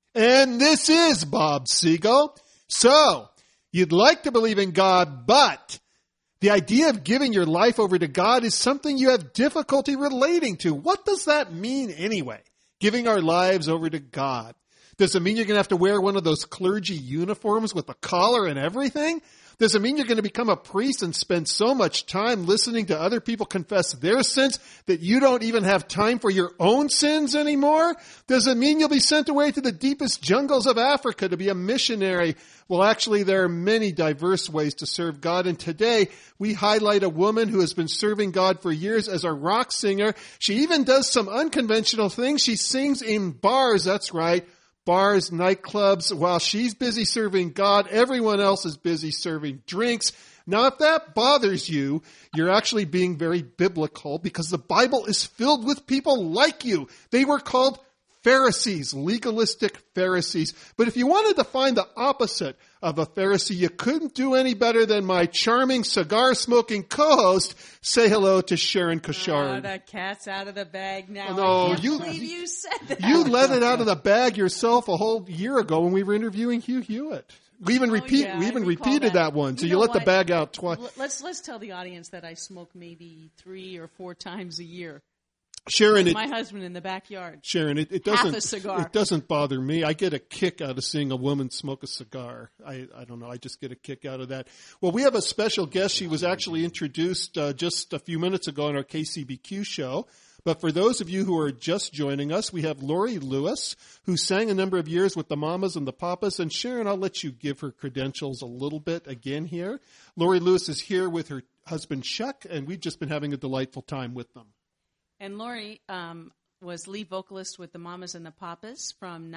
And this is Bob Siegel. So, you'd like to believe in God, but the idea of giving your life over to God is something you have difficulty relating to. What does that mean anyway? Giving our lives over to God. Does it mean you're going to have to wear one of those clergy uniforms with a collar and everything? Does it mean you're going to become a priest and spend so much time listening to other people confess their sins that you don't even have time for your own sins anymore? Does it mean you'll be sent away to the deepest jungles of Africa to be a missionary? Well, actually, there are many diverse ways to serve God. And today, we highlight a woman who has been serving God for years as a rock singer. She even does some unconventional things. She sings in bars, that's right. Bars, nightclubs. While she's busy serving God, everyone else is busy serving drinks. Now, if that bothers you, you're actually being very biblical because the Bible is filled with people like you. They were called Pharisees, legalistic Pharisees. But if you wanted to find the opposite of a Pharisee, you couldn't do any better than my charming cigar-smoking co-host. Say hello to Sharon Kushard. Oh, the cat's out of the bag now. No, I can't believe you said that. You let it out of the bag yourself a whole year ago when we were interviewing Hugh Hewitt. We even repeated that one. So you let the bag out twice. Let's tell the audience that I smoke maybe 3 or 4 times a year. Sharon, my husband in the backyard. Sharon, it doesn't bother me. I get a kick out of seeing a woman smoke a cigar. I don't know. I just get a kick out of that. Well, we have a special guest. She was actually introduced just a few minutes ago on our KCBQ show. But for those of you who are just joining us, we have Lori Lewis, who sang a number of years with the Mamas and the Papas. And Sharon, I'll let you give her credentials a little bit again here. Lori Lewis is here with her husband, Chuck, and we've just been having a delightful time with them. And Lori was lead vocalist with the Mamas and the Papas from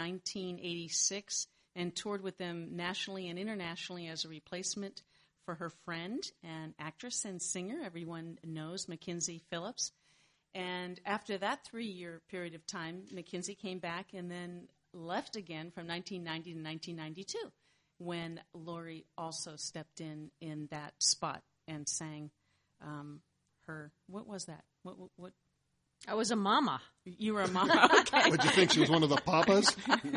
1986 and toured with them nationally and internationally as a replacement for her friend and actress and singer, everyone knows, Mackenzie Phillips. And after that 3-year period of time, Mackenzie came back and then left again from 1990 to 1992 when Lori also stepped in that spot and sang her, what was that? What? I was a mama. You were a mama. Okay. Would you think she was one of the papas?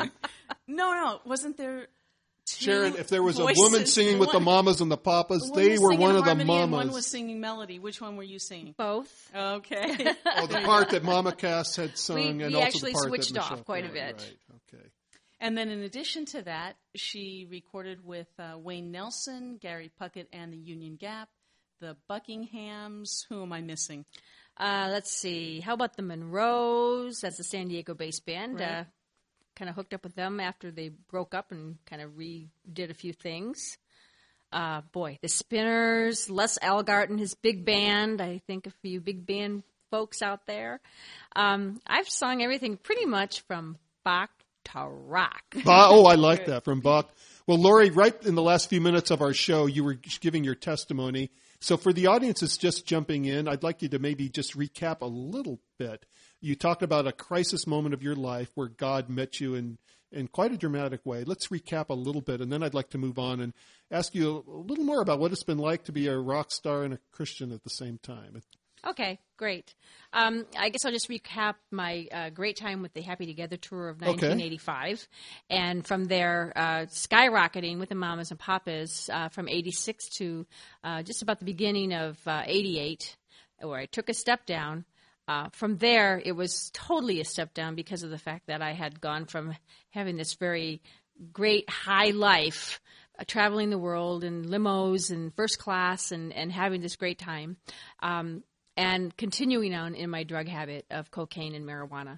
No. Wasn't there two Sharon, if there was voices? a woman singing with the mamas and the papas, they were one of the mamas. One was singing melody. Which one were you singing? Both. Okay. Oh, the part that Mama Cass had sung, we and also actually the part switched that off Michelle quite a played. bit. Right. Okay. And then in addition to that, she recorded with Wayne Nelson, Gary Puckett, and the Union Gap, the Buckinghams. Who am I missing? Let's see. How about the Monroes? That's a San Diego-based band. Right. Kind of hooked up with them after they broke up and kind of redid a few things. The Spinners, Les Algart and his big band. I think a few big band folks out there. I've sung everything pretty much from Bach to rock. I like that, from Bach. Well, Lori, right in the last few minutes of our show, you were giving your testimony. So for the audience that's just jumping in, I'd like you to maybe just recap a little bit. You talked about a crisis moment of your life where God met you in quite a dramatic way. Let's recap a little bit, and then I'd like to move on and ask you a little more about what it's been like to be a rock star and a Christian at the same time. Okay, great. I guess I'll just recap my great time with the Happy Together tour of 1985. Okay. And from there, skyrocketing with the Mamas and Papas from 86 to just about the beginning of 88, where I took a step down. From there, it was totally a step down because of the fact that I had gone from having this very great high life, traveling the world in limos and first class and having this great time, and continuing on in my drug habit of cocaine and marijuana.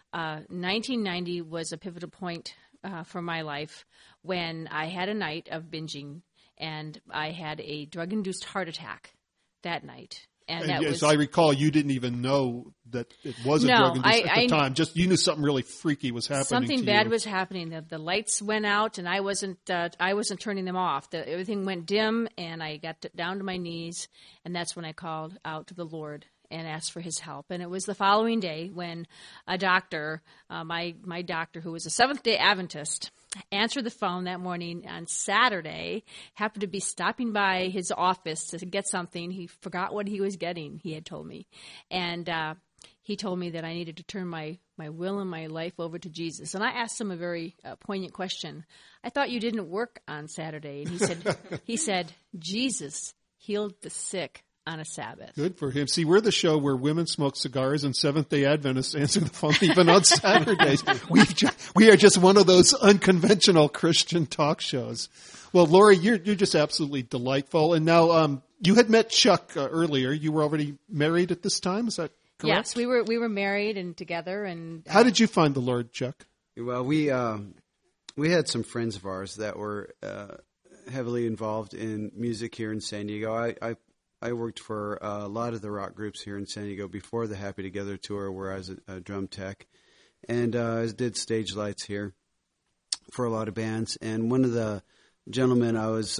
1990 was a pivotal point for my life when I had a night of binging, and I had a drug-induced heart attack that night. And as I recall, you didn't even know that it was a drug-induced at the time. Just you knew something really freaky was happening. Something bad was happening. The lights went out, and I wasn't turning them off. Everything went dim, and I got down to my knees, and that's when I called out to the Lord and asked for His help. And it was the following day when a doctor, my doctor, who was a Seventh-day Adventist, answered the phone that morning on Saturday, happened to be stopping by his office to get something. He forgot what he was getting, he had told me. And he told me that I needed to turn my my will and my life over to Jesus. And I asked him a very poignant question. I thought you didn't work on Saturday. And he said, Jesus healed the sick on a Sabbath. Good for him. See, we're the show where women smoke cigars and Seventh-day Adventists answer the phone even on Saturdays. We are just one of those unconventional Christian talk shows. Well, Lori, you're just absolutely delightful. And now you had met Chuck earlier. You were already married at this time. Is that correct? Yes, we were married and together. And how did you find the Lord, Chuck? Well, we had some friends of ours that were heavily involved in music here in San Diego. I worked for a lot of the rock groups here in San Diego before the Happy Together tour, where I was a drum tech, and I did stage lights here for a lot of bands. And one of the gentlemen, I was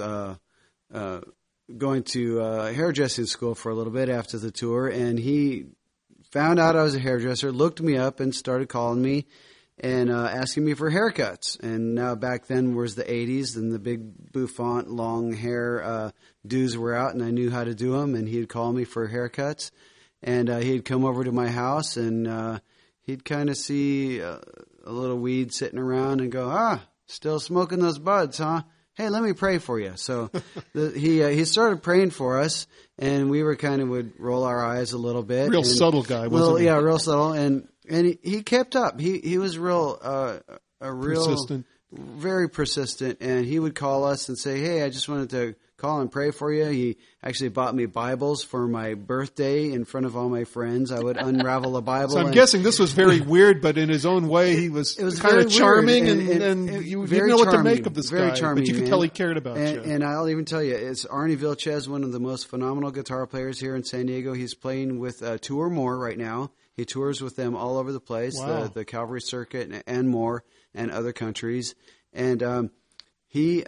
going to hairdressing school for a little bit after the tour, and he found out I was a hairdresser, looked me up, and started calling me and asking me for haircuts. And now back then was the 80s, and the big bouffant long hair dudes were out, and I knew how to do them, and he'd call me for haircuts. And he'd come over to my house, and he'd kind of see a little weed sitting around and go, still smoking those buds, huh? Hey, let me pray for you. So he started praying for us, and we would roll our eyes a little bit. Real subtle guy, wasn't he? Yeah, real subtle. And he kept up. He was real persistent. Very persistent. And he would call us and say, hey, I just wanted to call and pray for you. He actually bought me Bibles for my birthday in front of all my friends. I would unravel a Bible. So I'm guessing this was very weird, but in his own way, it was kind of charming, and you didn't know what to make of this guy. Charming, but you could tell he cared about you. And I'll even tell you, it's Arnie Vilches, one of the most phenomenal guitar players here in San Diego. He's playing with Two or More right now. He tours with them all over the place, wow. the Calvary Circuit and more, and other countries. And he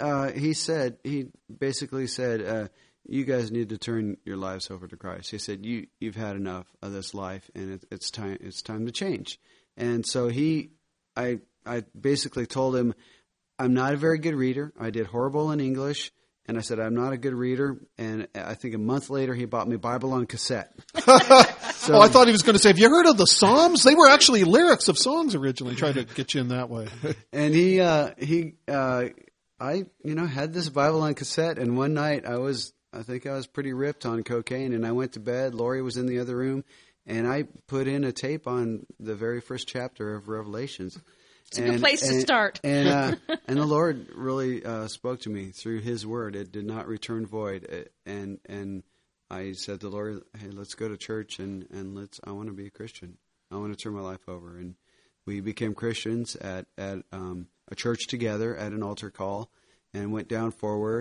basically said, you guys need to turn your lives over to Christ. He said, you've had enough of this life, and it's time to change. And so I basically told him, I'm not a very good reader. I did horrible in English. And I said, I'm not a good reader. And I think a month later, he bought me Bible on cassette. So, I thought he was going to say, have you heard of the Psalms? They were actually lyrics of songs originally. Tried to get you in that way. And I had this Bible on cassette. And one night I think I was pretty ripped on cocaine. And I went to bed. Lori was in the other room. And I put in a tape on the very first chapter of Revelations. It's a good place to start. And the Lord really spoke to me through His Word. It did not return void. And I said to the Lord, hey, let's go to church and I want to be a Christian. I want to turn my life over. And we became Christians at a church together at an altar call, and went down forward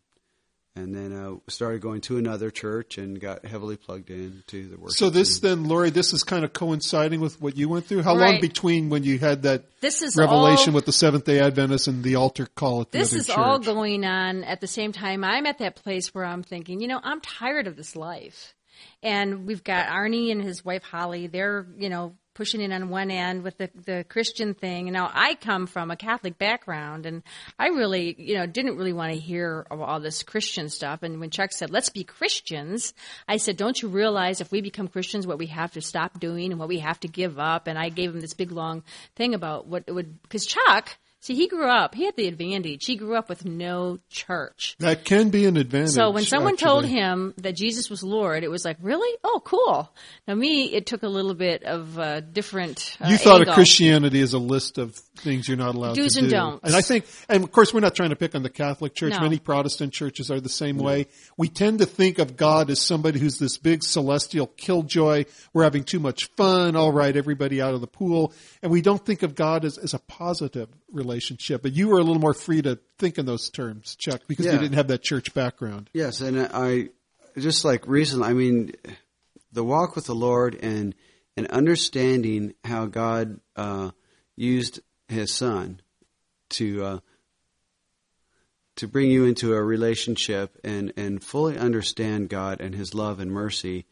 and then started going to another church and got heavily plugged in to the worship. So then, Lori, this is kind of coinciding with what you went through? How long between when you had that revelation with the Seventh-day Adventists and the altar call at the other church? This is all going on at the same time. I'm at that place where I'm thinking, I'm tired of this life. And we've got Arnie and his wife Holly. They're, pushing in on one end with the Christian thing. And now I come from a Catholic background, and I really, didn't really want to hear all this Christian stuff. And when Chuck said, let's be Christians, I said, don't you realize if we become Christians, what we have to stop doing and what we have to give up? And I gave him this big, long thing about what it would, because Chuck, see, he had the advantage. He grew up with no church. That can be an advantage. So when someone told him that Jesus was Lord, it was like, really? Oh, cool. Now, me, it took a little bit of a different You thought of Christianity as a list of things you're not allowed Do's to and do. don'ts. And I think, and of course, we're not trying to pick on the Catholic Church. No. Many Protestant churches are the same way. We tend to think of God as somebody who's this big celestial killjoy. We're having too much fun. All right, everybody out of the pool. And we don't think of God as a positive relationship. But you were a little more free to think in those terms, Chuck, because you didn't have that church background. Yes, and I just like recently, the walk with the Lord and understanding how God used His Son to bring you into a relationship and fully understand God and His love and mercy.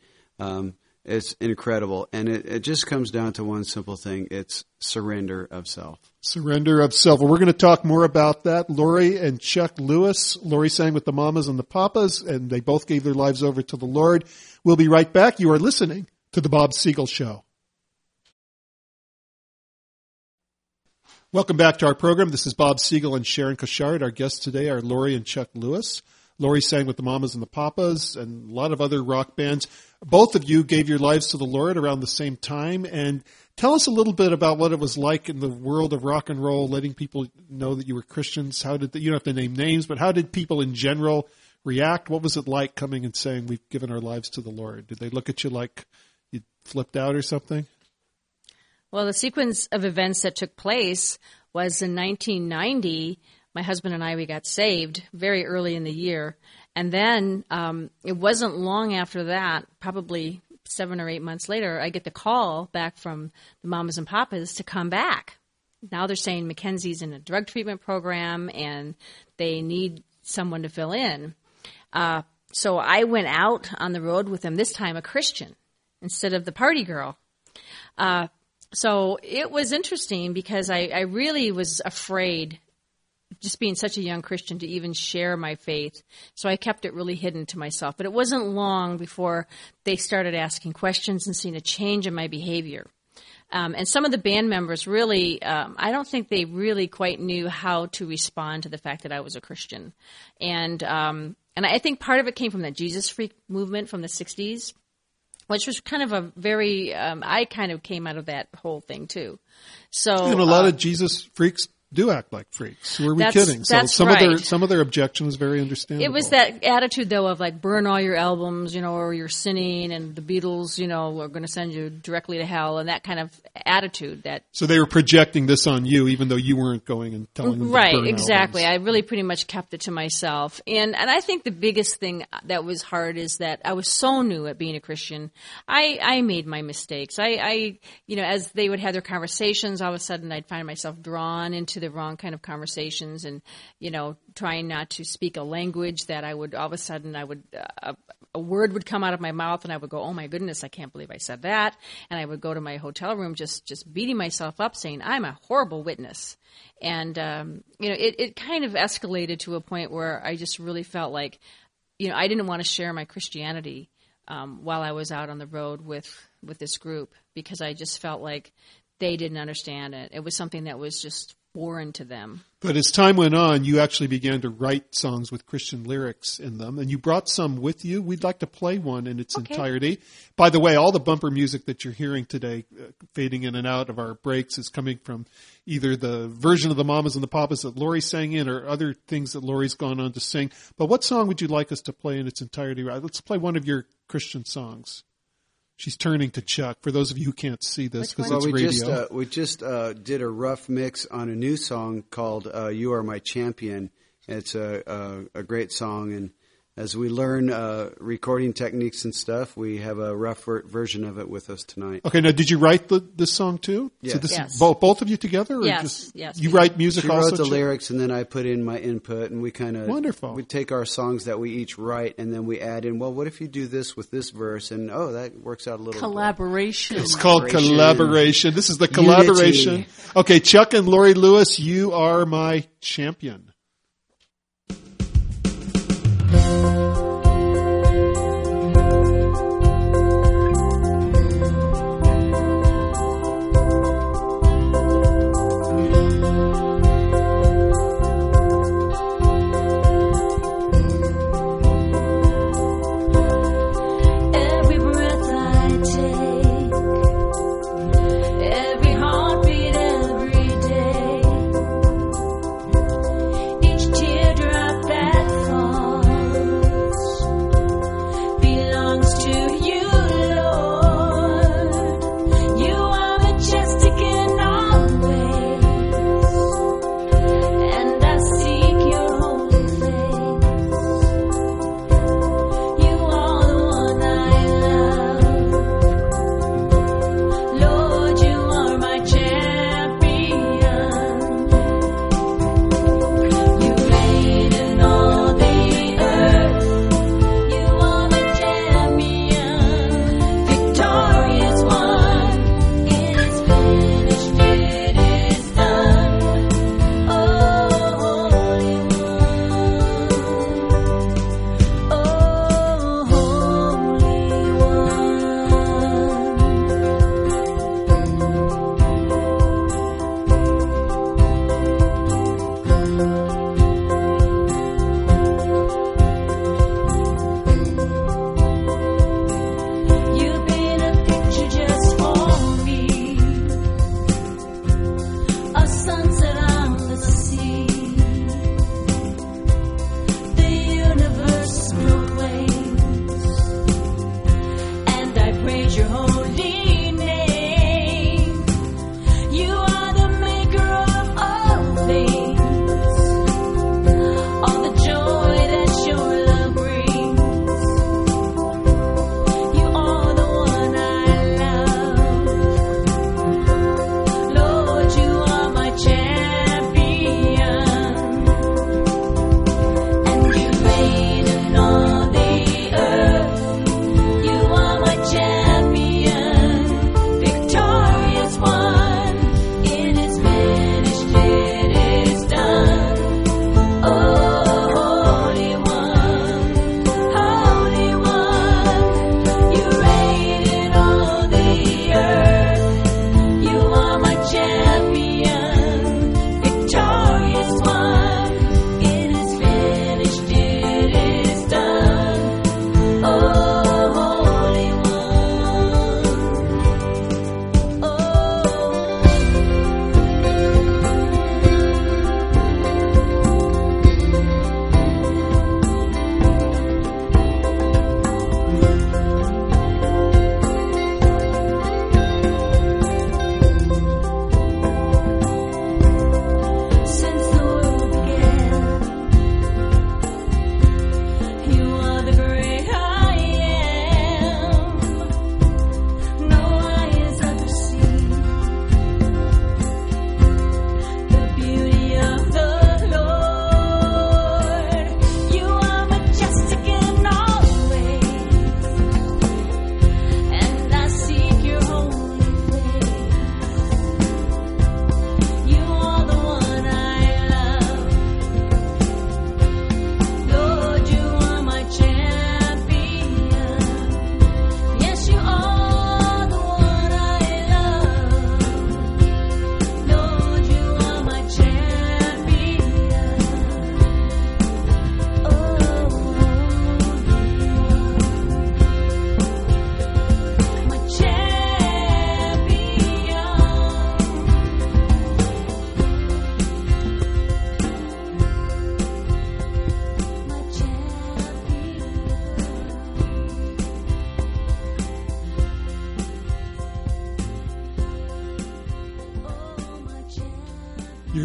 It's incredible. And it just comes down to one simple thing. It's surrender of self. Surrender of self. Well, we're going to talk more about that. Lori and Chuck Lewis. Lori sang with the Mamas and the Papas, and they both gave their lives over to the Lord. We'll be right back. You are listening to The Bob Siegel Show. Welcome back to our program. This is Bob Siegel and Sharon Cochard. Our guests today are Lori and Chuck Lewis. Lori sang with the Mamas and the Papas and a lot of other rock bands. Both of you gave your lives to the Lord around the same time. And tell us a little bit about what it was like in the world of rock and roll, letting people know that you were Christians. How did you don't have to name names, but how did people in general react? What was it like coming and saying, we've given our lives to the Lord? Did they look at you like you flipped out or something? Well, the sequence of events that took place was in 1990, my husband and I, we got saved very early in the year. And then it wasn't long after that, probably 7 or 8 months later, I get the call back from the Mamas and Papas to come back. Now they're saying Mackenzie's in a drug treatment program and they need someone to fill in. So I went out on the road with them, this time a Christian instead of the party girl. So it was interesting because I really was afraid, just being such a young Christian, to even share my faith. So I kept it really hidden to myself. But it wasn't long before they started asking questions and seeing a change in my behavior. And some of the band members really, I don't think they really quite knew how to respond to the fact that I was a Christian. And I think part of it came from that Jesus Freak movement from the 60s. Which was kind of a very, I kind of came out of that whole thing too. So, and a lot of Jesus freaks do act like freaks. Who are we kidding? So some of their objection was very understandable. It was that attitude though of like burn all your albums, or you're sinning, and the Beatles, are going to send you directly to hell, and that kind of attitude. So they were projecting this on you, even though you weren't going and telling them. Right, to burn exactly. albums. I really pretty much kept it to myself, and I think the biggest thing that was hard is that I was so new at being a Christian. I made my mistakes. I as they would have their conversations, all of a sudden I'd find myself drawn into the wrong kind of conversations, and trying not to speak a language that I would all of a sudden a word would come out of my mouth and I would go, oh my goodness, I can't believe I said that, and I would go to my hotel room just beating myself up saying I'm a horrible witness. And it kind of escalated to a point where I just really felt like I didn't want to share my Christianity while I was out on the road with this group, because I just felt like they didn't understand it. It was something that was just foreign to them. But as time went on, you actually began to write songs with Christian lyrics in them, and you brought some with you. We'd like to play one in its entirety. By the way, all the bumper music that you're hearing today, fading in and out of our breaks, is coming from either the version of the Mamas and the Papas that Lori sang in or other things that Lori's gone on to sing. But what song would you like us to play in its entirety? Let's play one of your Christian songs. She's turning to Chuck. For those of you who can't see this, because it's radio. We just did a rough mix on a new song called "You Are My Champion." It's a great song, and as we learn recording techniques and stuff, we have a rough version of it with us tonight. Okay, now did you write this song too? Yes. So this yes. is both of you together? Or yes. You write music she also? She wrote the lyrics, and then I put in my input, and we kind of wonderful. We take our songs that we each write, and then we add in, well, what if you do this with this verse? And that works out a little collaboration. It's called collaboration. This is the collaboration. Unity. Okay, Chuck and Lori Lewis, You Are My Champion. Every heartbeat, every day.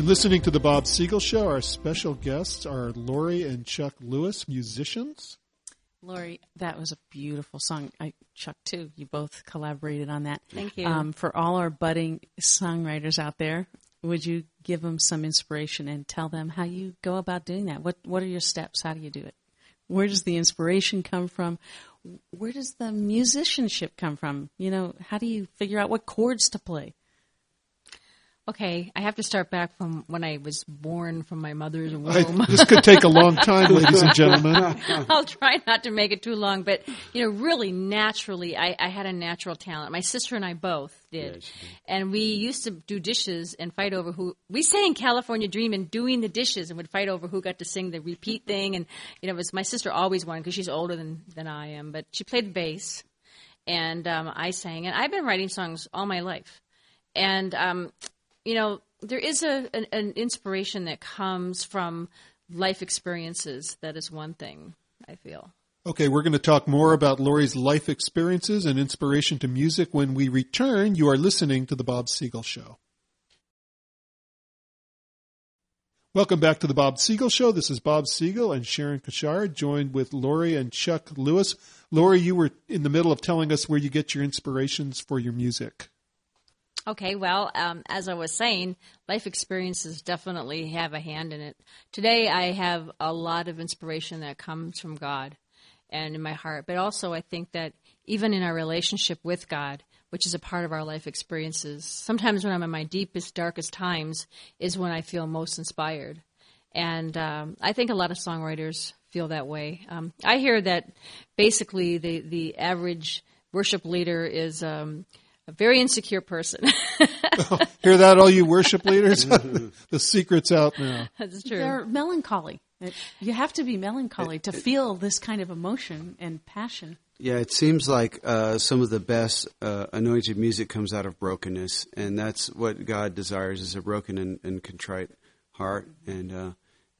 You're listening to The Bob Siegel Show. Our special guests are Lori and Chuck Lewis, musicians. Lori, that was a beautiful song. Chuck, too. You both collaborated on that. Thank you. For all our budding songwriters out there, would you give them some inspiration and tell them how you go about doing that? What are your steps? How do you do it? Where does the inspiration come from? Where does the musicianship come from? How do you figure out what chords to play? Okay, I have to start back from when I was born from my mother's womb. This could take a long time, ladies and gentlemen. I'll try not to make it too long, but really naturally, I had a natural talent. My sister and I both did, Yes. And we used to do dishes and fight over who. We sang "California Dreamin'" doing the dishes, and would fight over who got to sing the repeat thing. And it was my sister always won because she's older than I am, but she played the bass, and I sang. And I've been writing songs all my life, and there is an inspiration that comes from life experiences. That is one thing, I feel. Okay, we're going to talk more about Lori's life experiences and inspiration to music when we return. You are listening to The Bob Siegel Show. Welcome back to The Bob Siegel Show. This is Bob Siegel and Sharon Kashar, joined with Lori and Chuck Lewis. Lori, you were in the middle of telling us where you get your inspirations for your music. Okay, well, as I was saying, life experiences definitely have a hand in it. Today, I have a lot of inspiration that comes from God and in my heart, but also I think that even in our relationship with God, which is a part of our life experiences, sometimes when I'm in my deepest, darkest times is when I feel most inspired. And I think a lot of songwriters feel that way. I hear that basically the average worship leader is a very insecure person. Hear that, all you worship leaders? The secret's out now. That's true. They're melancholy. You have to be melancholy to feel this kind of emotion and passion. Yeah, it seems like some of the best anointed music comes out of brokenness, and that's what God desires, is a broken and contrite heart. And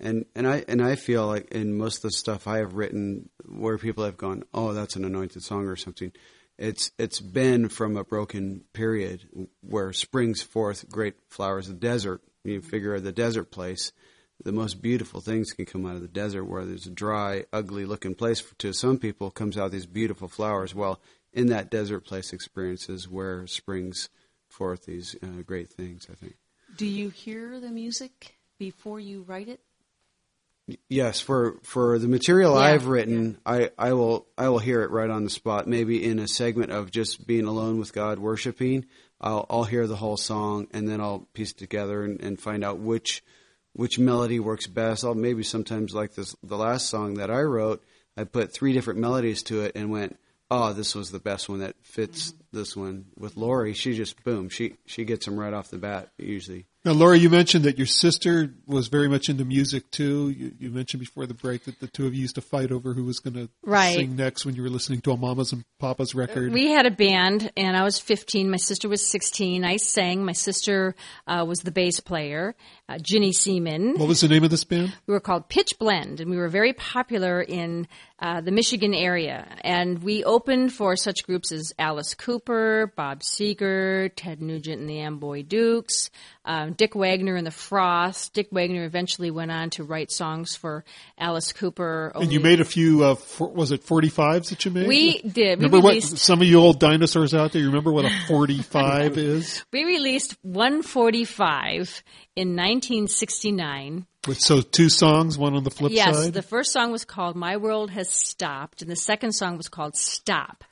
I feel like in most of the stuff I have written, where people have gone, "Oh, that's an anointed song" or something, it's been from a broken period where springs forth great flowers. The desert, you figure the desert place, the most beautiful things can come out of the desert, where there's a dry, ugly-looking place. To some people, comes out these beautiful flowers. Well, in that desert place experiences where springs forth these great things, I think. Do you hear the music before you write it? Yes, for the material I've written, I will hear it right on the spot. Maybe in a segment of just being alone with God, worshiping, I'll hear the whole song, and then I'll piece it together and find out which melody works best. I'll maybe sometimes, like the last song that I wrote, I put 3 different melodies to it and went, "Oh, this was the best one that fits this one." With Lori, she just boom, she gets them right off the bat usually. Now, Lori, you mentioned that your sister was very much into music, too. You mentioned before the break that the two of you used to fight over who was going to sing next when you were listening to a Mama's and Papa's record. We had a band, and I was 15. My sister was 16. I sang. My sister was the bass player, Ginny Seaman. What was the name of this band? We were called Pitch Blend, and we were very popular in the Michigan area. And we opened for such groups as Alice Cooper, Bob Seger, Ted Nugent and the Amboy Dukes, Dick Wagner and the Frost. Dick Wagner eventually went on to write songs for Alice Cooper. And you made a few, was it 45s that you made? We did. Remember what, some of you old dinosaurs out there, you remember what a 45 is? We released 145 in 1969. So 2 songs, one on the flip side? Yes, the first song was called My World Has Stopped, and the second song was called Stop.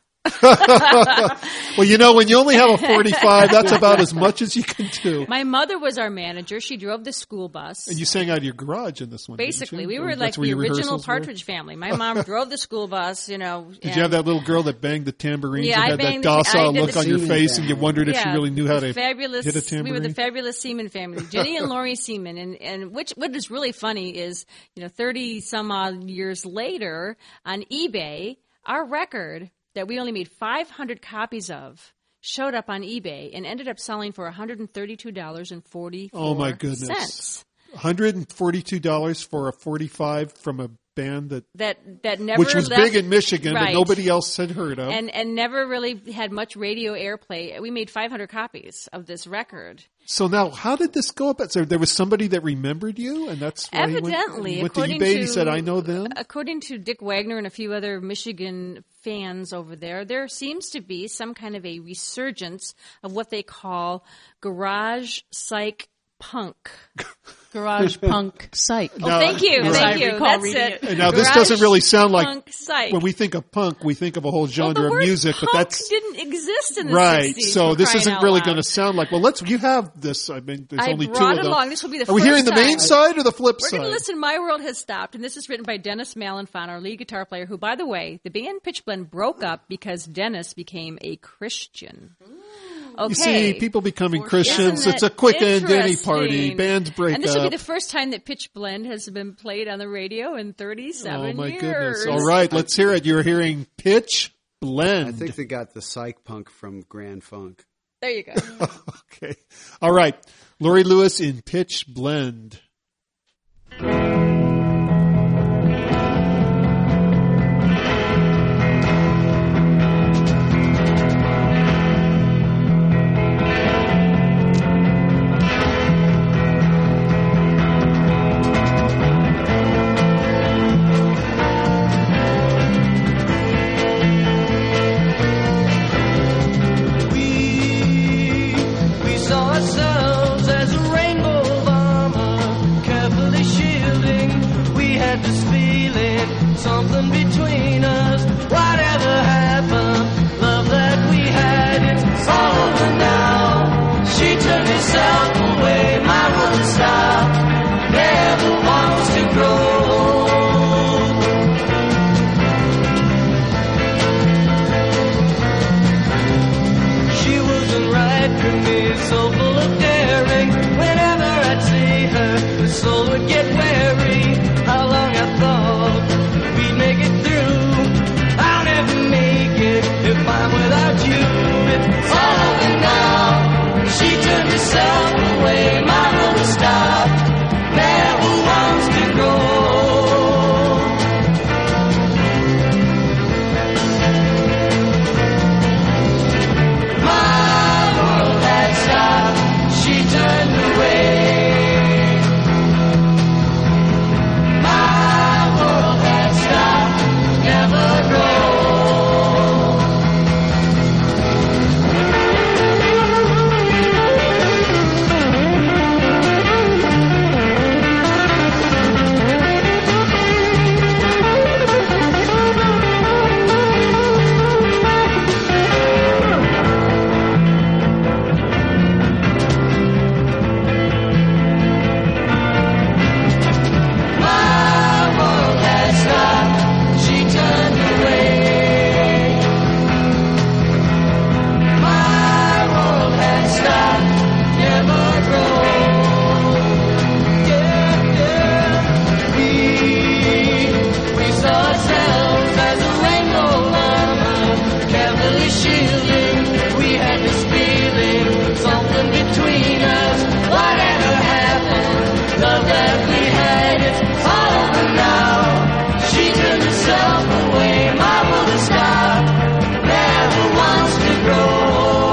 Well, when you only have a 45, that's about as much as you can do. My mother was our manager. She drove the school bus. And you sang out of your garage in this one, basically. We were like the original Partridge Family. My mom drove the school bus, Did you have that little girl that banged the tambourines and had that I docile look on your face and you wondered if she really knew how to hit a tambourine? We were the fabulous Seaman family, Ginny and Lori Seaman. And what is really funny is, 30 some odd years later on eBay, our record that we only made 500 copies of showed up on eBay and ended up selling for $132.44. Oh, my goodness. $142 for a 45 from a band that never which was left, big in Michigan, right, but nobody else had heard of, and never really had much radio airplay. We made 500 copies of this record. So now, how did this go about? So there was somebody that remembered you, and that's why evidently he went to eBay. He said, "I know them." According to Dick Wagner and a few other Michigan fans over there seems to be some kind of a resurgence of what they call garage psych punk. Garage punk psych. Oh, thank you. Thank you. That's it. And now, this doesn't really sound like punk psych. When we think of punk, we think of a whole genre of music, but that's didn't exist in the right. 60s. So this isn't really going to sound like. Well, you have this. I mean, there's only two of them. Along. This will be the Are we first hearing the main time. side or the flip side? We're going to listen. My World Has Stopped, and this is written by Dennis Malenfant, our lead guitar player. Who, by the way, the band Pitch Blend broke up because Dennis became a Christian. Okay. You see, people becoming Christians, it's a quick end to any party. Bands break up. And this will be the first time that Pitch Blend has been played on the radio in 37 years. Oh, my goodness. All right, let's hear it. You're hearing Pitch Blend. I think they got the psych punk from Grand Funk. There you go. Okay. All right. Laurie Lewis in Pitch Blend. We saw ourselves as a rainbow of armor, carefully shielding. We had this feeling, something between us. Whatever happened, love that we had, it's all over now. She turned herself away, my world has stopped, never wants to grow. She wasn't right for me, so full of daring. Whenever I'd see her, the soul would get weary. How long I thought we'd make it through. I'll never make it if I'm without you. It's all over now. She turned herself away, my world has stopped, never wants to grow. My world had stopped, she turned away. My world had stopped, never grow. My world had stopped, she turned away. My world had stopped, never grow. We saw ourselves as a rainbow armor, carefully shielding. We had this feeling, something between us. Whatever happened, love that we had, it's all over now. She turned herself away, my world has stopped, never wants to grow.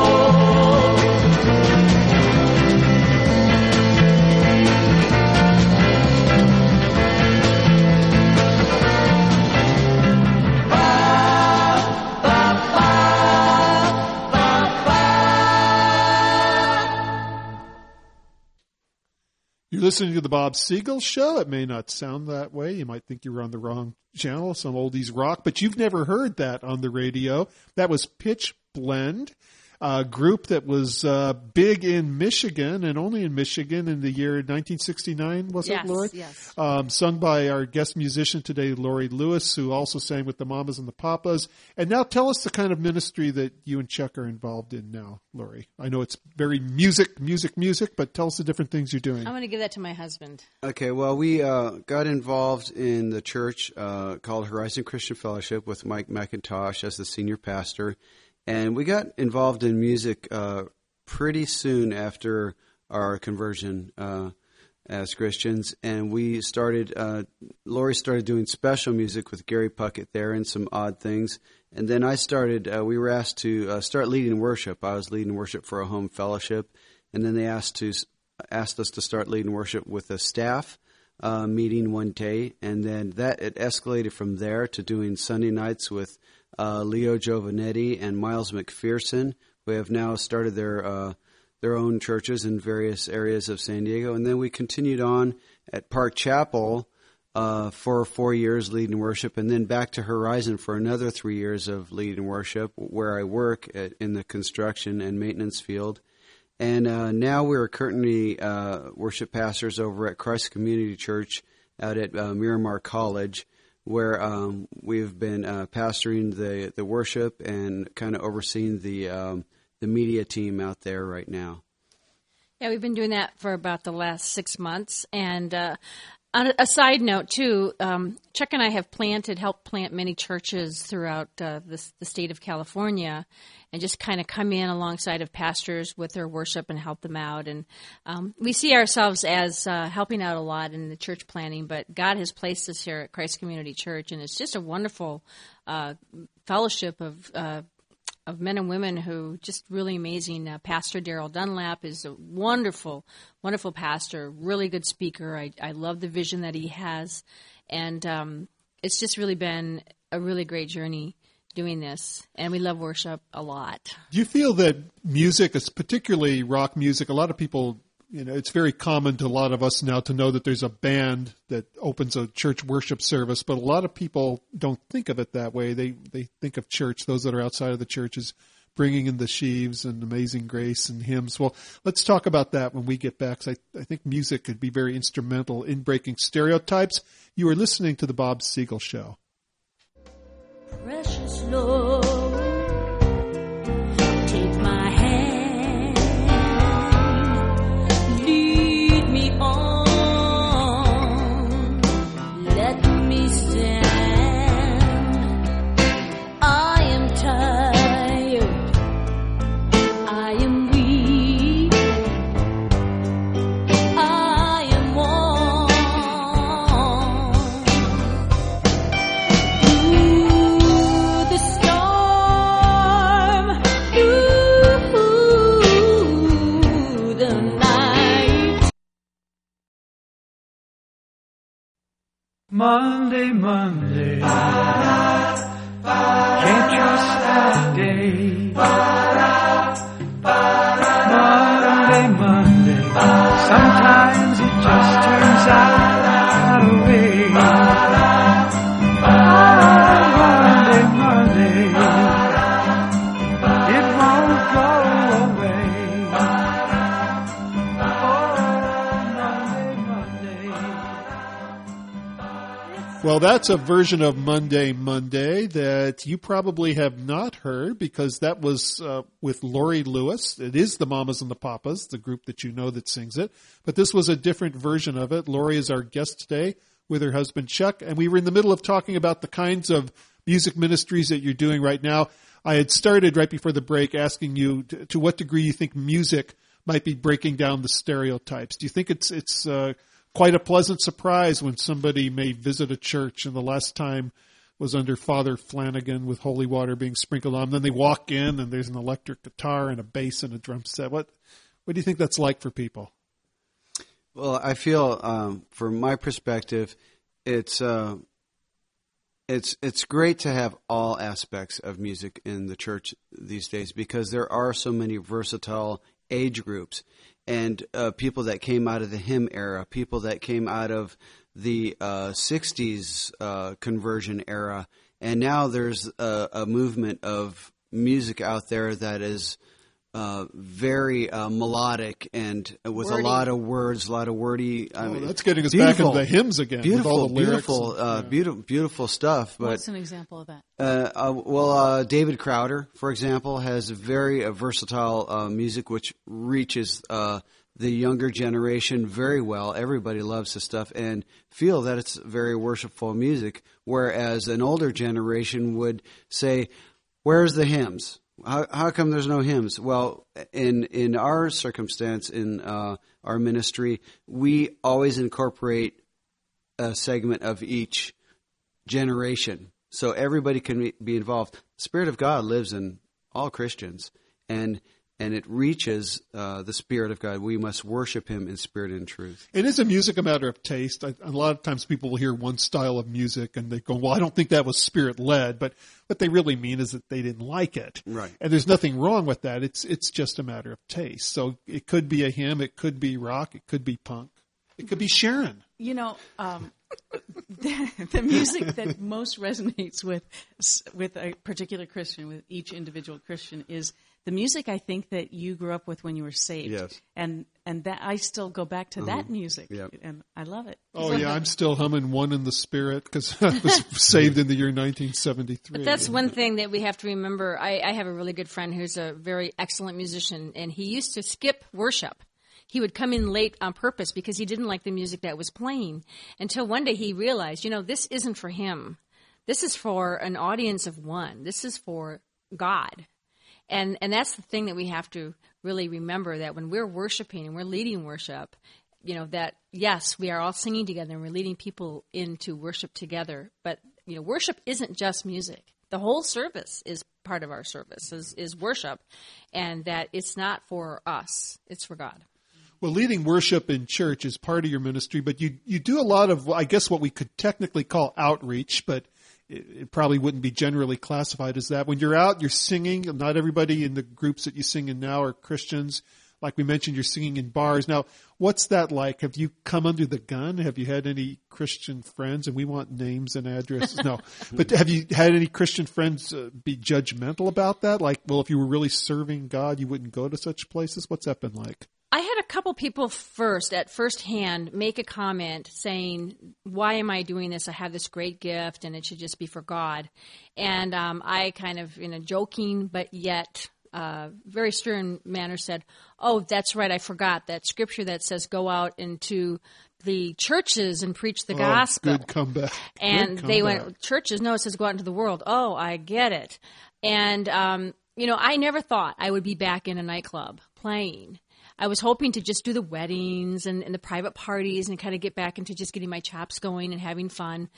You're listening to the Bob Siegel Show. It may not sound that way. You might think you were on the wrong channel, some oldies rock, but you've never heard that on the radio. That was Pitch Blend, a group that was big in Michigan and only in Michigan in the year 1969, was it, Laurie? Yes. Sung by our guest musician today, Laurie Lewis, who also sang with the Mamas and the Papas. And now tell us the kind of ministry that you and Chuck are involved in now, Laurie. I know it's very music, but tell us the different things you're doing. I'm going to give that to my husband. Okay, well, we got involved in the church called Horizon Christian Fellowship with Mike McIntosh as the senior pastor. And we got involved in music pretty soon after our conversion. as Christians, and we started. Lori started doing special music with Gary Puckett there and some odd things, and then I started. We were asked to start leading worship. I was leading worship for a home fellowship, and then they asked us to start leading worship with a staff meeting one day, and then it escalated from there to doing Sunday nights with Leo Giovanetti and Miles McPherson, who have now started their own churches in various areas of San Diego. And then we continued on at Park Chapel for 4 years leading worship, and then back to Horizon for another 3 years of leading worship, where I work in the construction and maintenance field. And now we're currently worship pastors over at Christ Community Church out at Miramar College, where we've been pastoring the worship and kind of overseeing the media team out there right now. Yeah, we've been doing that for about the last 6 months. And on a side note, too, Chuck and I have helped plant many churches throughout the state of California, and just kind of come in alongside of pastors with their worship and help them out. And we see ourselves as helping out a lot in the church planting, but God has placed us here at Christ Community Church, and it's just a wonderful fellowship of men and women who just really amazing. Pastor Daryl Dunlap is a wonderful, wonderful pastor, really good speaker. I love the vision that he has, and it's just really been a really great journey doing this, and we love worship a lot. Do you feel that music, particularly rock music, a lot of people, it's very common to a lot of us now to know that there's a band that opens a church worship service, but a lot of people don't think of it that way. They think of church, those that are outside of the church, as bringing in the sheaves and Amazing Grace and hymns. Well, let's talk about that when we get back, 'cause I think music could be very instrumental in breaking stereotypes. You are listening to The Bob Siegel Show. Precious Lord, take my hand, lead me on, let me stand. I am tired, I am weak, I am worn. Monday, Monday, can't trust that day. Monday, Monday, sometimes it just turns out that way. Monday, Monday, it won't go away. Well, that's a version of Monday, Monday that you probably have not heard, because that was with Lori Lewis. It is the Mamas and the Papas, the group that you know that sings it. But this was a different version of it. Lori is our guest today with her husband Chuck, and we were in the middle of talking about the kinds of music ministries that you're doing right now. I had started right before the break asking you to what degree you think music might be breaking down the stereotypes. Do you think it's quite a pleasant surprise when somebody may visit a church, and the last time was under Father Flanagan with holy water being sprinkled on them? Then they walk in and there's an electric guitar and a bass and a drum set. What do you think that's like for people? Well, I feel, from my perspective, it's great to have all aspects of music in the church these days, because there are so many versatile age groups, and people that came out of the hymn era, people that came out of the 60s conversion era, and now there's a movement of music out there that is very melodic and with wordy. A lot of words, a lot of wordy. I mean, that's getting us back into the hymns again. Beautiful, with all the lyrics beautiful stuff. But what's an example of that? David Crowder, for example, has very versatile music which reaches the younger generation very well. Everybody loves his stuff and feel that it's very worshipful music, whereas an older generation would say, "Where's the hymns? How come there's no hymns? Well, in our circumstance, in our ministry, we always incorporate a segment of each generation, so everybody can be involved. The Spirit of God lives in all Christians, and it reaches the Spirit of God. We must worship Him in spirit and truth. And isn't music a matter of taste? A lot of times people will hear one style of music and they go, well, I don't think that was Spirit-led. But what they really mean is that they didn't like it. Right. And there's nothing wrong with that. It's just a matter of taste. So it could be a hymn. It could be rock. It could be punk. It could be Sharon. You know, the music that most resonates with a particular Christian, with each individual Christian, is the music I think that you grew up with when you were saved. Yes. And that I still go back to that music, Yep. and I love it. Oh, yeah, I'm still humming One in the Spirit because I was saved in the year 1973. But that's one thing that we have to remember. I have a really good friend who's a very excellent musician, and he used to skip worship. He would come in late on purpose because he didn't like the music that was playing, until one day he realized, this isn't for him. This is for an audience of one. This is for God. And that's the thing that we have to really remember, that when we're worshiping and we're leading worship, that, yes, we are all singing together and we're leading people into worship together. But, worship isn't just music. The whole service is part of our service, is worship, and that it's not for us. It's for God. Well, leading worship in church is part of your ministry, but you do a lot of, I guess, what we could technically call outreach, but it probably wouldn't be generally classified as that. When you're out, you're singing. Not everybody in the groups that you sing in now are Christians. Like we mentioned, you're singing in bars. Now, what's that like? Have you come under the gun? Have you had any Christian friends? And we want names and addresses. No. But have you had any Christian friends be judgmental about that? Like, well, if you were really serving God, you wouldn't go to such places? What's that been like? I had a couple people at first hand, make a comment saying, why am I doing this? I have this great gift, and it should just be for God. And I kind of, in a joking but yet very stern manner, said, oh, that's right, I forgot that scripture that says go out into the churches and preach the gospel. Good comeback. And good they comeback. went, churches? No, it says go out into the world. Oh, I get it. And, I never thought I would be back in a nightclub playing. I was hoping to just do the weddings and the private parties and kind of get back into just getting my chops going and having fun.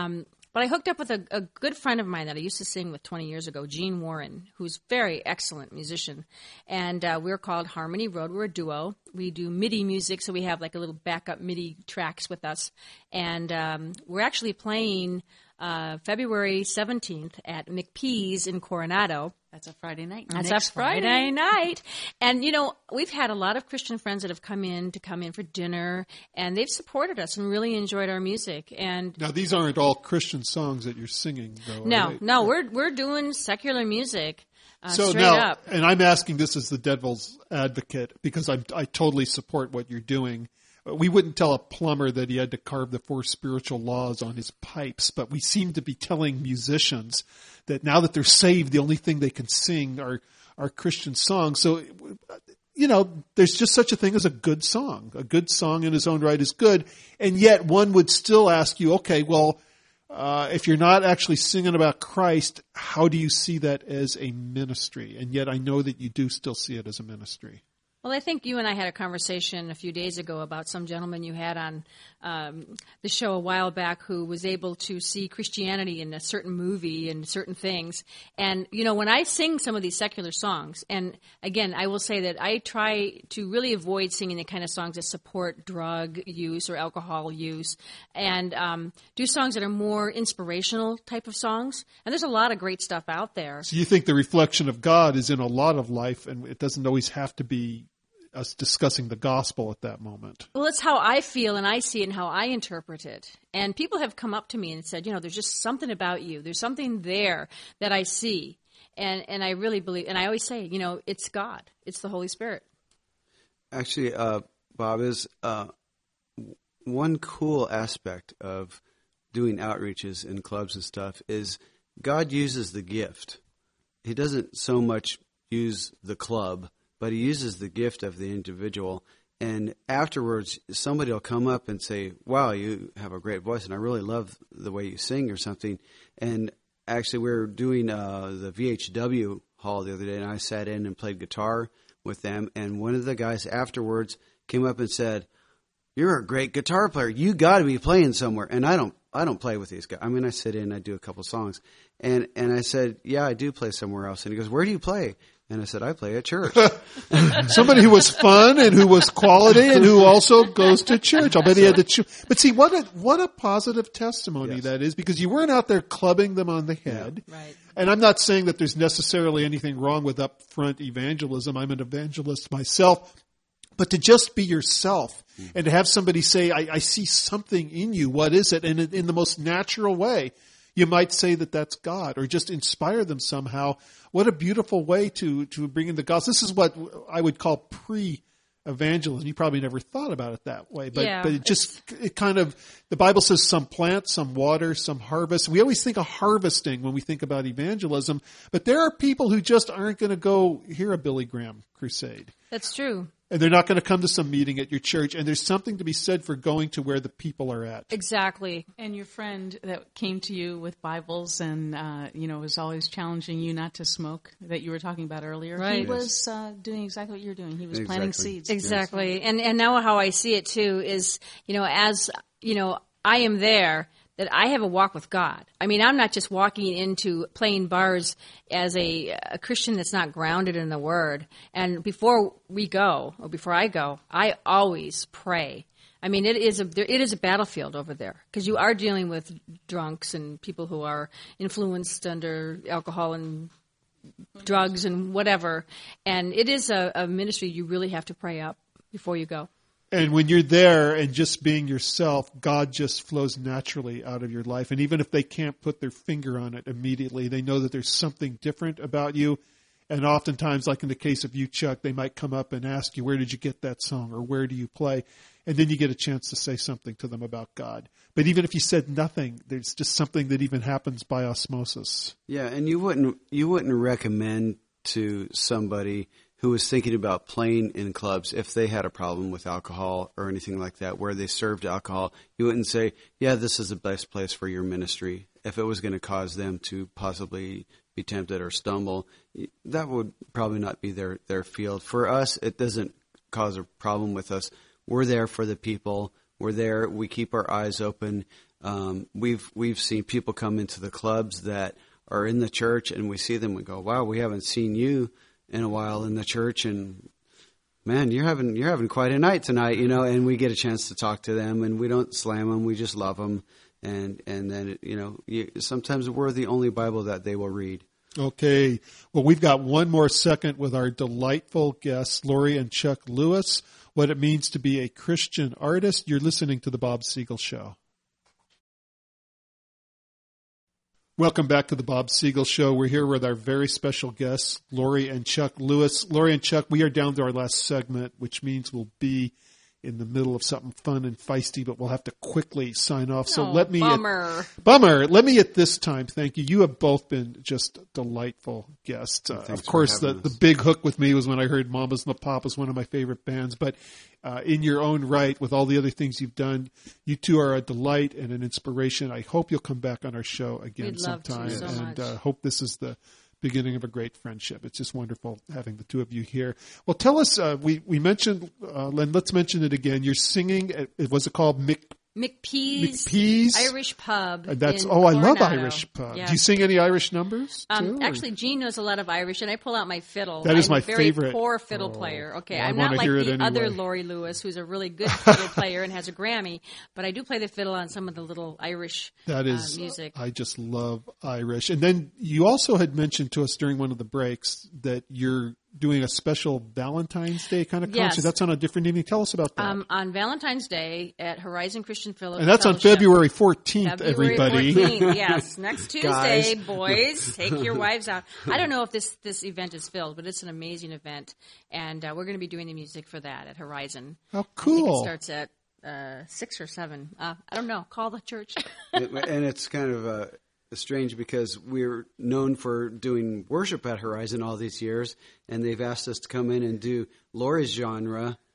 But I hooked up with a good friend of mine that I used to sing with 20 years ago, Gene Warren, who's a very excellent musician. And we're called Harmony Road. We're a duo. We do MIDI music, so we have like a little backup MIDI tracks with us. And we're actually playing February 17th at McPee's in Coronado. That's a Friday night. That's Next a Friday night. And, we've had a lot of Christian friends that have come in for dinner, and they've supported us and really enjoyed our music. And Now, these aren't all Christian songs that you're singing, though, are they? No, we're doing secular music So straight now, up. and I'm asking this as the devil's advocate because I totally support what you're doing. We wouldn't tell a plumber that he had to carve the 4 spiritual laws on his pipes, but we seem to be telling musicians that now that they're saved, the only thing they can sing are Christian songs. So, there's just such a thing as a good song. A good song in its own right is good, and yet one would still ask you, okay, well, if you're not actually singing about Christ, how do you see that as a ministry? And yet I know that you do still see it as a ministry. Well, I think you and I had a conversation a few days ago about some gentleman you had on the show a while back who was able to see Christianity in a certain movie and certain things. And, when I sing some of these secular songs, and again, I will say that I try to really avoid singing the kind of songs that support drug use or alcohol use, and do songs that are more inspirational type of songs. And there's a lot of great stuff out there. So you think the reflection of God is in a lot of life, and it doesn't always have to be us discussing the gospel at that moment. Well, it's how I feel and I see it and how I interpret it. And people have come up to me and said, there's just something about you. There's something there that I see. And I really believe, and I always say, it's God. It's the Holy Spirit. Actually, Bob, is one cool aspect of doing outreaches in clubs and stuff is God uses the gift. He doesn't so much use the club, but he uses the gift of the individual. And afterwards, somebody will come up and say, wow, you have a great voice, and I really love the way you sing or something. And actually, we're doing the VHW hall the other day, and I sat in and played guitar with them. And one of the guys afterwards came up and said, "You're a great guitar player. You got to be playing somewhere." And I don't play with these guys. I mean, I sit in, I do a couple songs, and I said, "Yeah, I do play somewhere else." And he goes, "Where do you play?" And I said, "I play at church." Somebody who was fun and who was quality and who also goes to church. I'll bet he had to But see, what a positive testimony that is, because you weren't out there clubbing them on the head. Yeah. Right. And I'm not saying that there's necessarily anything wrong with upfront evangelism. I'm an evangelist myself. But to just be yourself and to have somebody say, I see something in you. What is it? And in the most natural way, you might say that that's God, or just inspire them somehow. What a beautiful way to bring in the gospel. This is what I would call pre-evangelism. You probably never thought about it that way, but it kind of, the Bible says some plant, some water, some harvest. We always think of harvesting when we think about evangelism, but there are people who just aren't going to go hear a Billy Graham crusade. That's true. And they're not going to come to some meeting at your church. And there's something to be said for going to where the people are at. Exactly. And your friend that came to you with Bibles and, was always challenging you not to smoke, that you were talking about earlier. Right. He was doing exactly what you're doing. He was planting seeds. Exactly. And now how I see it too is, as, I am there, that I have a walk with God. I mean, I'm not just walking into playing bars as a Christian that's not grounded in the Word. And before I go, I always pray. I mean, it is a battlefield over there, because you are dealing with drunks and people who are influenced under alcohol and drugs and whatever. And it is a ministry you really have to pray up before you go. And when you're there and just being yourself, God just flows naturally out of your life. And even if they can't put their finger on it immediately, they know that there's something different about you. And oftentimes, like in the case of you, Chuck, they might come up and ask you, where did you get that song, or where do you play? And then you get a chance to say something to them about God. But even if you said nothing, there's just something that even happens by osmosis. Yeah, and you wouldn't recommend to somebody who was thinking about playing in clubs, if they had a problem with alcohol or anything like that, where they served alcohol, you wouldn't say, yeah, this is the best place for your ministry. If it was going to cause them to possibly be tempted or stumble, that would probably not be their field. For us, it doesn't cause a problem with us. We're there for the people. We're there. We keep our eyes open. We've seen people come into the clubs that are in the church, and we see them and go, wow, we haven't seen you in a while in the church, and man, you're having quite a night tonight, and we get a chance to talk to them, and we don't slam them, we just love them, and then, sometimes we're the only Bible that they will read. Okay. Well, we've got one more second with our delightful guests, Lori and Chuck Lewis, what it means to be a Christian artist. You're listening to The Bob Siegel Show. Welcome back to The Bob Siegel Show. We're here with our very special guests, Lori and Chuck Lewis. Lori and Chuck, we are down to our last segment, which means we'll be in the middle of something fun and feisty, but we'll have to quickly sign off. So let me Let me at this time thank you. You have both been just delightful guests. Of course, the big hook with me was when I heard Mamas and the Papas, one of my favorite bands. But in your own right, with all the other things you've done, you two are a delight and an inspiration. I hope you'll come back on our show again sometime. And hope this is the beginning of a great friendship. It's just wonderful having the two of you here. Well, tell us, we mentioned, Len, let's mention it again. You're singing at, was it called McPee's Irish Pub. That's in I love Irish pub. Yeah. Do you sing any Irish numbers too? Actually, Gene knows a lot of Irish, and I pull out my fiddle. That is my favorite. Very poor fiddle player. Okay, well, I'm not like the other Lori Lewis, who's a really good fiddle player and has a Grammy, but I do play the fiddle on some of the little Irish music. I just love Irish. And then you also had mentioned to us during one of the breaks that you're doing a special Valentine's Day kind of concert. Yes. That's on a different evening. Tell us about that. On Valentine's Day at Horizon Christian Fellowship. And that's on February 14th, everybody. 14th, yes. Next Tuesday, boys, take your wives out. I don't know if this event is filled, but it's an amazing event. And we're going to be doing the music for that at Horizon. How cool. I think it starts at 6 or 7. I don't know. Call the church. And it's kind of strange because we're known for doing worship at Horizon all these years, and they've asked us to come in and do Lori's genre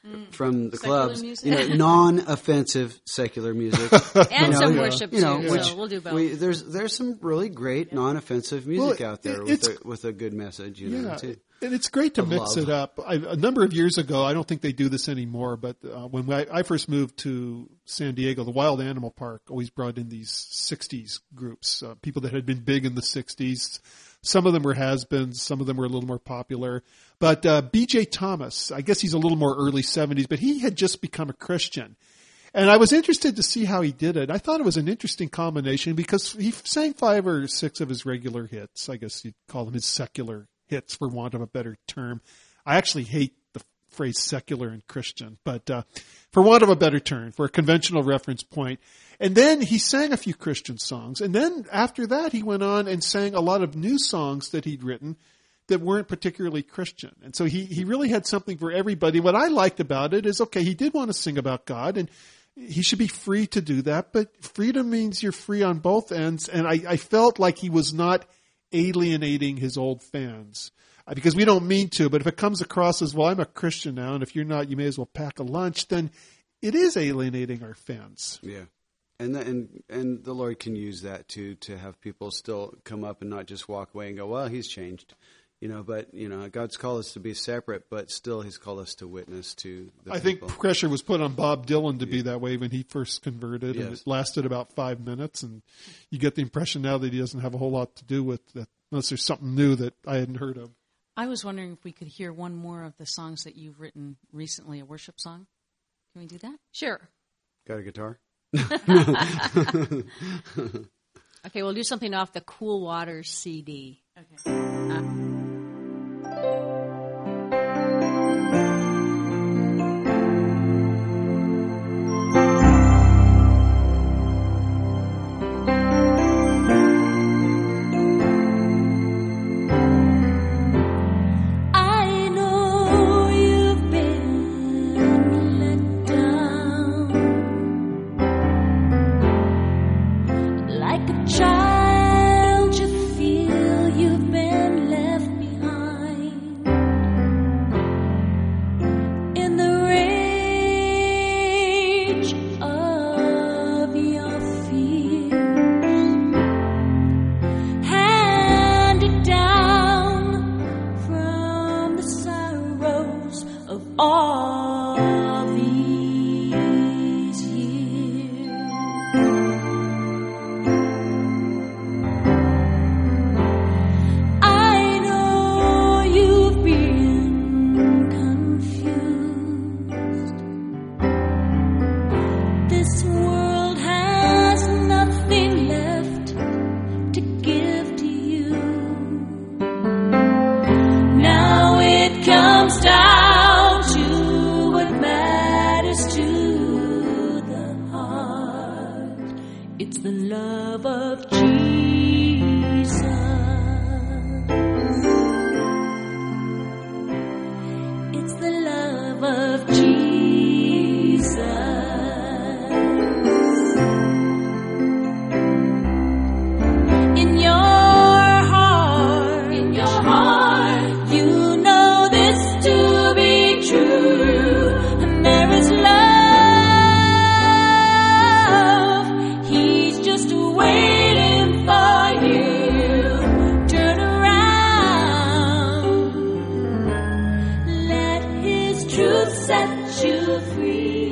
from the Secular clubs, music? non-offensive secular music. And some worship, too, which so we'll do both. there's some really great non-offensive music out there with a good message, too. And it's great to mix love. it up. A number of years ago, I don't think they do this anymore, but when I first moved to San Diego, the Wild Animal Park always brought in these 60s groups, people that had been big in the 60s. Some of them were has-beens, some of them were a little more popular. But B.J. Thomas, I guess he's a little more early 70s, but he had just become a Christian. And I was interested to see how he did it. I thought it was an interesting combination because he sang 5 or 6 of his regular hits. I guess you'd call them his secular hits, for want of a better term. I actually hate the phrase secular and Christian, but for want of a better term, for a conventional reference point. And then he sang a few Christian songs. And then after that, he went on and sang a lot of new songs that he'd written that weren't particularly Christian. And so he really had something for everybody. What I liked about it is, okay, he did want to sing about God, and he should be free to do that, but freedom means you're free on both ends. And I felt like he was not alienating his old fans. Because we don't mean to, but if it comes across as, well, I'm a Christian now, and if you're not, you may as well pack a lunch, then it is alienating our fans. Yeah. And the Lord can use that to have people still come up and not just walk away and go, well, he's changed. But God's called us to be separate, but still he's called us to witness to the I people. think pressure was put on Bob Dylan to be that way when he first converted, and Yes. it lasted about 5 minutes, and you get the impression now that he doesn't have a whole lot to do with that, unless there's something new that I hadn't heard of. I was wondering if we could hear one more of the songs that you've written recently, a worship song. Can we do that? Sure. Got a guitar? Okay, we'll do something off the Cool Waters CD. Okay. I know you've been let down, like a child you feel you've been left behind. In the rage of your fears, handed down from the sorrows of all these years. I know you've been confused. This world has nothing left to give to you. Now it comes down to what matters to the heart. It's the love of Jesus. It's the love of Jesus. In your heart, you know this to be true. And there is love. He's just waiting for you. Turn around. Let his truth set you free.